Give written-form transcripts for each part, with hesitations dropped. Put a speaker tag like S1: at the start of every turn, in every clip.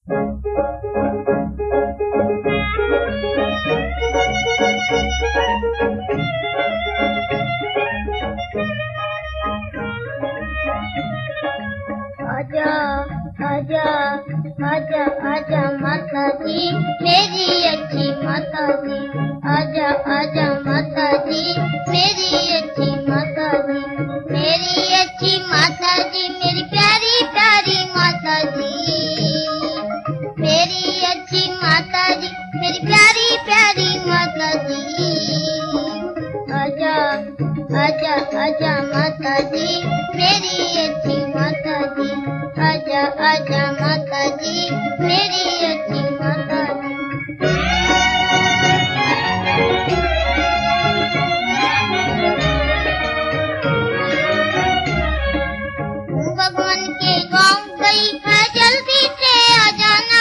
S1: आजा आजा आजा आजा माता जी मेरी अच्छी माता जी, आजा आजा माता जी मेरी अच्छी माता जी, मेरी अच्छी माता जी, मेरी प्यारी प्यारी माता जी, मेरी अच्छी माता जी, मेरी प्यारी प्यारी माता जी। आजा आजा आजा माता जी मेरी अच्छी माता जी, आजा आजा माता जी मेरी अच्छी माता जी। भगवान के गाँव गई है जल्दी से आ जाना,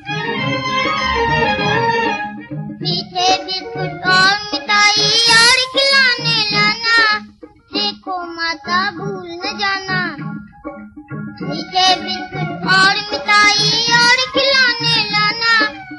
S1: पीछे बिस्कुट और मिठाई और खिलाने लाना, देखो माता भूल न जाना, पीछे बिस्कुट और मिठाई और खिलाने लाना,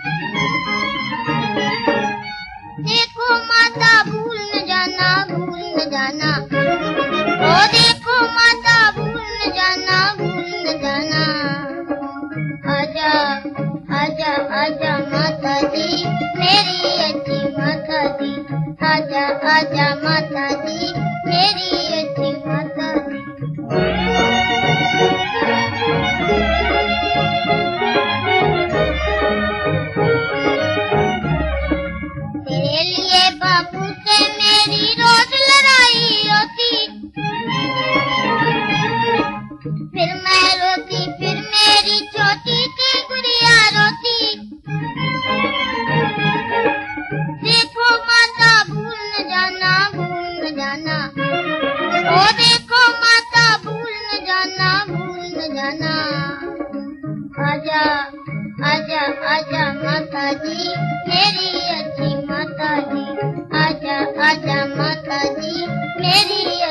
S1: देखो माता भूल न जाना, भूल न जाना, ओ देखो माता भूल न जाना, भूल न जाना। आजा आजा आजा माता जी मेरी अच्छी माता जी, आजा आजा माता जी मेरी अच्छी माता जी। तेरे लिए बापू से मेरी रोज लड़ाई होती, फिर मैं रोती, फिर मेरी छोटी सी गुड़िया रोती, देखो माता भूल न जाना, भूल न जाना, ओ देखो माता भूल न जाना, भूल न जाना। आजा आजा आजा माता जी मेरी अच्छी माता जी, आजा आजा माता जी मेरी